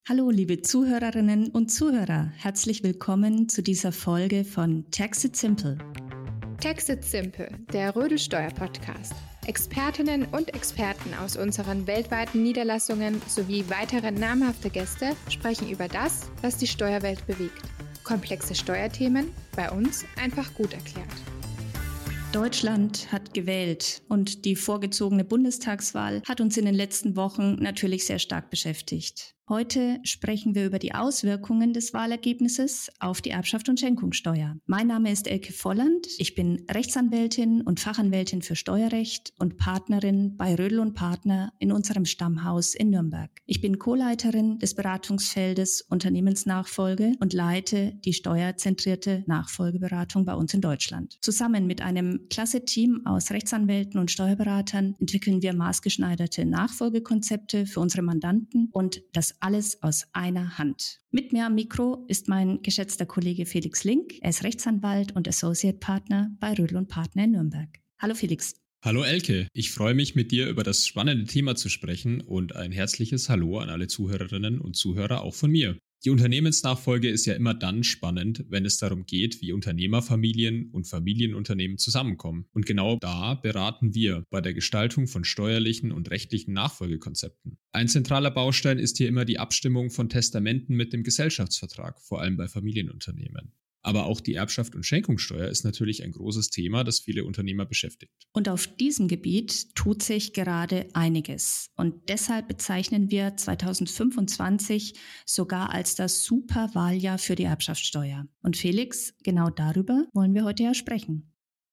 Hallo, liebe Zuhörerinnen und Zuhörer. Herzlich willkommen zu dieser Folge von Tax It Simple. Tax It Simple, der Rödel-Steuer-Podcast. Expertinnen und Experten aus unseren weltweiten Niederlassungen sowie weitere namhafte Gäste sprechen über das, was die Steuerwelt bewegt. Komplexe Steuerthemen, bei uns einfach gut erklärt. Deutschland hat gewählt und die vorgezogene Bundestagswahl hat uns in den letzten Wochen natürlich sehr stark beschäftigt. Heute sprechen wir über die Auswirkungen des Wahlergebnisses auf die Erbschaft und Schenkungssteuer. Mein Name ist Elke Volland. Ich bin Rechtsanwältin und Fachanwältin für Steuerrecht und Partnerin bei Rödel & Partner in unserem Stammhaus in Nürnberg. Ich bin Co-Leiterin des Beratungsfeldes Unternehmensnachfolge und leite die steuerzentrierte Nachfolgeberatung bei uns in Deutschland. Zusammen mit einem klasse Team aus Rechtsanwälten und Steuerberatern entwickeln wir maßgeschneiderte Nachfolgekonzepte für unsere Mandanten und das alles aus einer Hand. Mit mir am Mikro ist mein geschätzter Kollege Felix Link. Er ist Rechtsanwalt und Associate Partner bei Rödel & Partner in Nürnberg. Hallo Felix. Hallo Elke, ich freue mich, mit dir über das spannende Thema zu sprechen und ein herzliches Hallo an alle Zuhörerinnen und Zuhörer auch von mir. Die Unternehmensnachfolge ist ja immer dann spannend, wenn es darum geht, wie Unternehmerfamilien und Familienunternehmen zusammenkommen. Und genau da beraten wir bei der Gestaltung von steuerlichen und rechtlichen Nachfolgekonzepten. Ein zentraler Baustein ist hier immer die Abstimmung von Testamenten mit dem Gesellschaftsvertrag, vor allem bei Familienunternehmen. Aber auch die Erbschaft und Schenkungssteuer ist natürlich ein großes Thema, das viele Unternehmer beschäftigt. Und auf diesem Gebiet tut sich gerade einiges. Und deshalb bezeichnen wir 2025 sogar als das Superwahljahr für die Erbschaftssteuer. Und Felix, genau darüber wollen wir heute ja sprechen.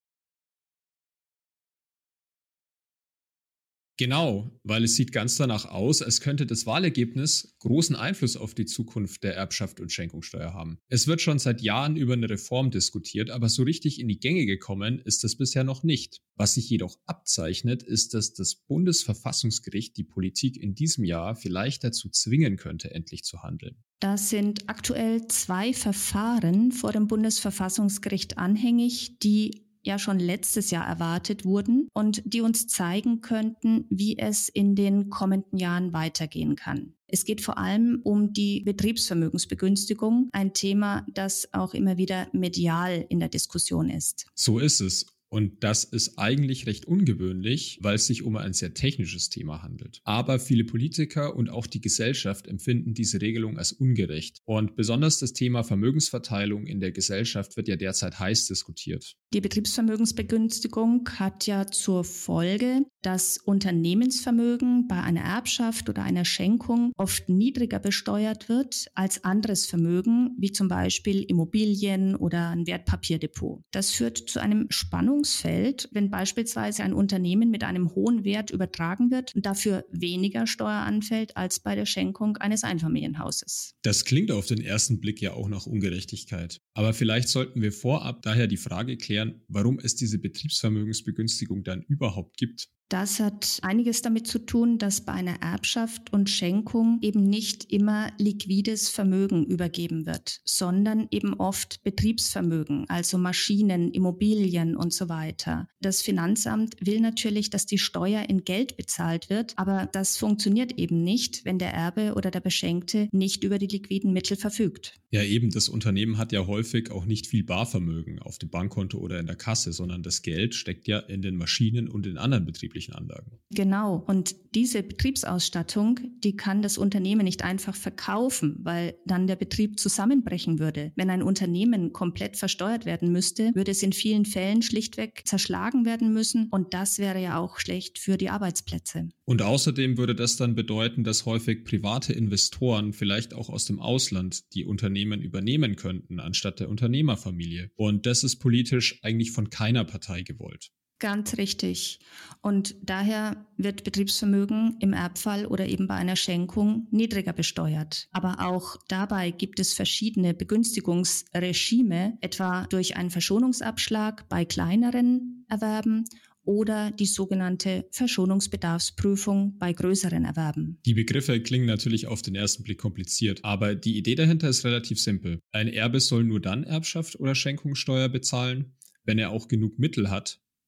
Genau, weil es sieht ganz danach aus, als könnte das Wahlergebnis großen Einfluss auf die Zukunft der Erbschaft und Schenkungssteuer haben. Es wird schon seit Jahren über eine Reform diskutiert, aber so richtig in die Gänge gekommen ist das bisher noch nicht. Was sich jedoch abzeichnet, ist, dass das Bundesverfassungsgericht die Politik in diesem Jahr vielleicht dazu zwingen könnte, endlich zu handeln. Da sind aktuell 2 Verfahren vor dem Bundesverfassungsgericht anhängig, die ja schon letztes Jahr erwartet wurden und die uns zeigen könnten, wie es in den kommenden Jahren weitergehen kann. Es geht vor allem um die Betriebsvermögensbegünstigung, ein Thema, das auch immer wieder medial in der Diskussion ist. So ist es. Und das ist eigentlich recht ungewöhnlich, weil es sich um ein sehr technisches Thema handelt. Aber viele Politiker und auch die Gesellschaft empfinden diese Regelung als ungerecht. Und besonders das Thema Vermögensverteilung in der Gesellschaft wird ja derzeit heiß diskutiert. Die Betriebsvermögensbegünstigung hat ja zur Folge, dass Unternehmensvermögen bei einer Erbschaft oder einer Schenkung oft niedriger besteuert wird als anderes Vermögen, wie zum Beispiel Immobilien oder ein Wertpapierdepot. Das führt zu einem Spannungsfeld, wenn beispielsweise ein Unternehmen mit einem hohen Wert übertragen wird und dafür weniger Steuer anfällt als bei der Schenkung eines Einfamilienhauses. Das klingt auf den ersten Blick ja auch nach Ungerechtigkeit. Aber vielleicht sollten wir vorab daher die Frage klären, warum es diese Betriebsvermögensbegünstigung dann überhaupt gibt. Das hat einiges damit zu tun, dass bei einer Erbschaft und Schenkung eben nicht immer liquides Vermögen übergeben wird, sondern eben oft Betriebsvermögen, also Maschinen, Immobilien und so weiter. Das Finanzamt will natürlich, dass die Steuer in Geld bezahlt wird, aber das funktioniert eben nicht, wenn der Erbe oder der Beschenkte nicht über die liquiden Mittel verfügt. Ja eben, das Unternehmen hat ja häufig auch nicht viel Barvermögen auf dem Bankkonto oder in der Kasse, sondern das Geld steckt ja in den Maschinen und in anderen betrieblichen Anlagen. Genau. Und diese Betriebsausstattung, die kann das Unternehmen nicht einfach verkaufen, weil dann der Betrieb zusammenbrechen würde. Wenn ein Unternehmen komplett versteuert werden müsste, würde es in vielen Fällen schlichtweg zerschlagen werden müssen. Und das wäre ja auch schlecht für die Arbeitsplätze. Und außerdem würde das dann bedeuten, dass häufig private Investoren, vielleicht auch aus dem Ausland, die Unternehmen übernehmen könnten, anstatt der Unternehmerfamilie. Und das ist politisch eigentlich von keiner Partei gewollt. Ganz richtig. Und daher wird Betriebsvermögen im Erbfall oder eben bei einer Schenkung niedriger besteuert. Aber auch dabei gibt es verschiedene Begünstigungsregime, etwa durch einen Verschonungsabschlag bei kleineren Erwerben oder die sogenannte Verschonungsbedarfsprüfung bei größeren Erwerben. Die Begriffe klingen natürlich auf den ersten Blick kompliziert, aber die Idee dahinter ist relativ simpel. Ein Erbe soll nur dann Erbschaft oder Schenkungssteuer bezahlen, wenn er auch genug Mittel hat,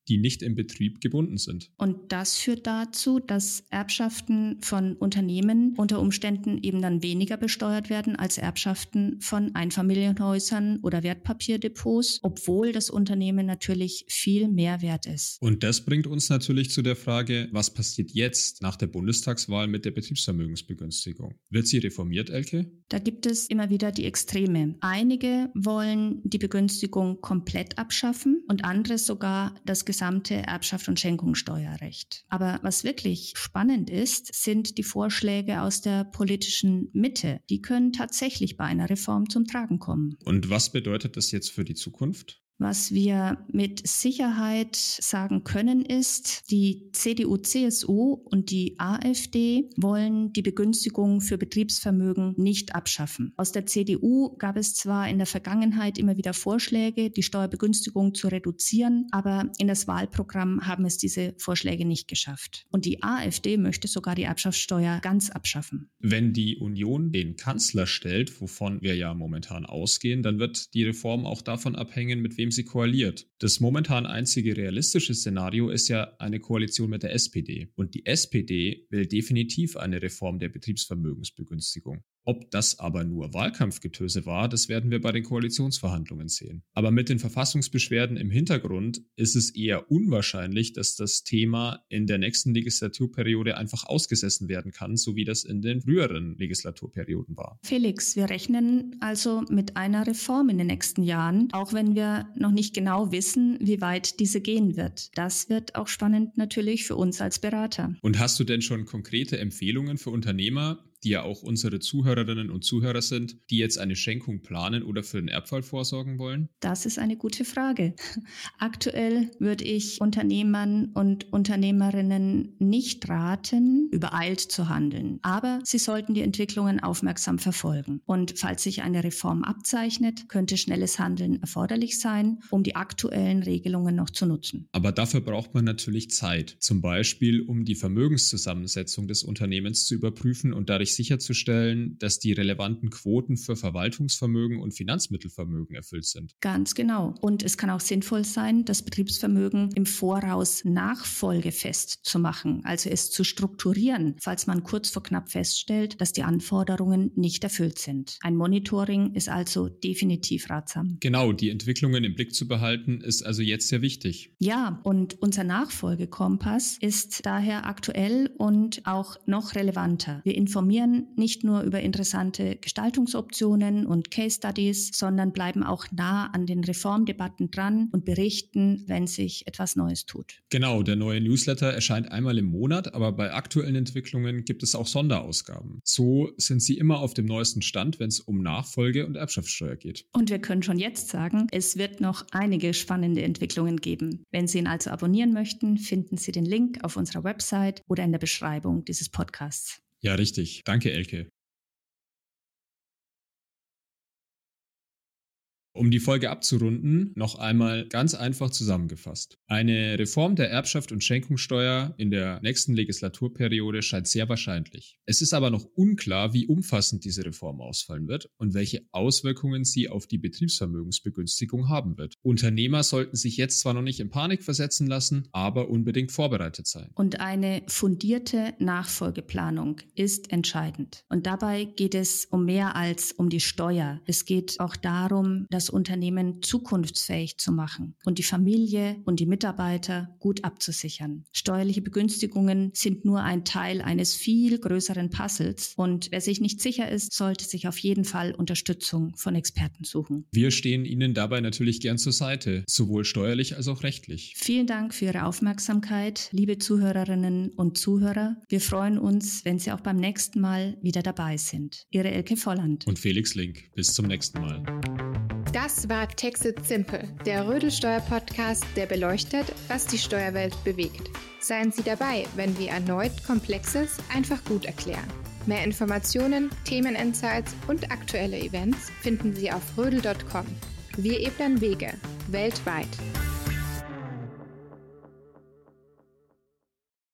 die nicht im Betrieb gebunden sind. Und das führt dazu, dass Erbschaften von Unternehmen unter Umständen eben dann weniger besteuert werden als Erbschaften von Einfamilienhäusern oder Wertpapierdepots, obwohl das Unternehmen natürlich viel mehr wert ist. Und das bringt uns natürlich zu der Frage, was passiert jetzt nach der Bundestagswahl mit der Betriebsvermögensbegünstigung? Wird sie reformiert, Elke? Da gibt es immer wieder die Extreme. Einige wollen die Begünstigung komplett abschaffen und andere sogar das gesamte Erbschaft- und Schenkungssteuerrecht. Aber was wirklich spannend ist, sind die Vorschläge aus der politischen Mitte. Die können tatsächlich bei einer Reform zum Tragen kommen. Und was bedeutet das jetzt für die Zukunft? Was wir mit Sicherheit sagen können, ist, die CDU, CSU und die AfD wollen die Begünstigung für Betriebsvermögen nicht abschaffen. Aus der CDU gab es zwar in der Vergangenheit immer wieder Vorschläge, die Steuerbegünstigung zu reduzieren, aber in das Wahlprogramm haben es diese Vorschläge nicht geschafft. Und die AfD möchte sogar die Erbschaftssteuer ganz abschaffen. Wenn die Union den Kanzler stellt, wovon wir ja momentan ausgehen, dann wird die Reform auch davon abhängen, mit wem sie koaliert. Das momentan einzige realistische Szenario ist ja eine Koalition mit der SPD. Und die SPD will definitiv eine Reform der Betriebsvermögensbegünstigung. Ob das aber nur Wahlkampfgetöse war, das werden wir bei den Koalitionsverhandlungen sehen. Aber mit den Verfassungsbeschwerden im Hintergrund ist es eher unwahrscheinlich, dass das Thema in der nächsten Legislaturperiode einfach ausgesessen werden kann, so wie das in den früheren Legislaturperioden war. Felix, wir rechnen also mit einer Reform in den nächsten Jahren, auch wenn wir noch nicht genau wissen, wie weit diese gehen wird. Das wird auch spannend natürlich für uns als Berater. Und hast du denn schon konkrete Empfehlungen für Unternehmer, die ja auch unsere Zuhörerinnen und Zuhörer sind, die jetzt eine Schenkung planen oder für den Erbfall vorsorgen wollen? Das ist eine gute Frage. Aktuell würde ich Unternehmern und Unternehmerinnen nicht raten, übereilt zu handeln. Aber sie sollten die Entwicklungen aufmerksam verfolgen. Und falls sich eine Reform abzeichnet, könnte schnelles Handeln erforderlich sein, um die aktuellen Regelungen noch zu nutzen. Aber dafür braucht man natürlich Zeit. Zum Beispiel, um die Vermögenszusammensetzung des Unternehmens zu überprüfen und dadurch sicherzustellen, dass die relevanten Quoten für Verwaltungsvermögen und Finanzmittelvermögen erfüllt sind. Ganz genau. Und es kann auch sinnvoll sein, das Betriebsvermögen im Voraus nachfolgefest zu machen, also es zu strukturieren, falls man kurz vor knapp feststellt, dass die Anforderungen nicht erfüllt sind. Ein Monitoring ist also definitiv ratsam. Genau, die Entwicklungen im Blick zu behalten, ist also jetzt sehr wichtig. Ja, und unser Nachfolgekompass ist daher aktuell und auch noch relevanter. Wir informieren nicht nur über interessante Gestaltungsoptionen und Case Studies, sondern bleiben auch nah an den Reformdebatten dran und berichten, wenn sich etwas Neues tut. Genau, der neue Newsletter erscheint einmal im Monat, aber bei aktuellen Entwicklungen gibt es auch Sonderausgaben. So sind Sie immer auf dem neuesten Stand, wenn es um Nachfolge und Erbschaftssteuer geht. Und wir können schon jetzt sagen, es wird noch einige spannende Entwicklungen geben. Wenn Sie ihn also abonnieren möchten, finden Sie den Link auf unserer Website oder in der Beschreibung dieses Podcasts. Ja, richtig. Danke, Elke. Um die Folge abzurunden, noch einmal ganz einfach zusammengefasst. Eine Reform der Erbschaft- und Schenkungssteuer in der nächsten Legislaturperiode scheint sehr wahrscheinlich. Es ist aber noch unklar, wie umfassend diese Reform ausfallen wird und welche Auswirkungen sie auf die Betriebsvermögensbegünstigung haben wird. Unternehmer sollten sich jetzt zwar noch nicht in Panik versetzen lassen, aber unbedingt vorbereitet sein. Und eine fundierte Nachfolgeplanung ist entscheidend. Und dabei geht es um mehr als um die Steuer. Es geht auch darum, das Unternehmen zukunftsfähig zu machen und die Familie und die Mitarbeiter gut abzusichern. Steuerliche Begünstigungen sind nur ein Teil eines viel größeren Puzzles und wer sich nicht sicher ist, sollte sich auf jeden Fall Unterstützung von Experten suchen. Wir stehen Ihnen dabei natürlich gern zur Seite, sowohl steuerlich als auch rechtlich. Vielen Dank für Ihre Aufmerksamkeit, liebe Zuhörerinnen und Zuhörer. Wir freuen uns, wenn Sie auch beim nächsten Mal wieder dabei sind. Ihre Elke Volland und Felix Link. Bis zum nächsten Mal. Das war Tax It Simple, der Rödelsteuer-Podcast, der beleuchtet, was die Steuerwelt bewegt. Seien Sie dabei, wenn wir erneut Komplexes einfach gut erklären. Mehr Informationen, Themeninsights und aktuelle Events finden Sie auf rödel.com. Wir ebnen Wege, weltweit.